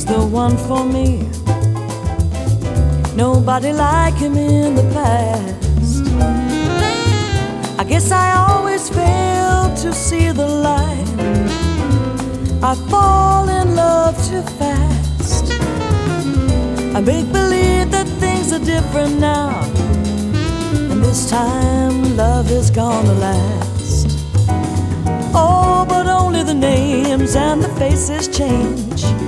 he's the one for me. Nobody like him in the past. I guess I always fail to see the light. I fall in love too fast. I make believe that things are different now, and this time love is gonna last. Oh, but only the names and the faces change.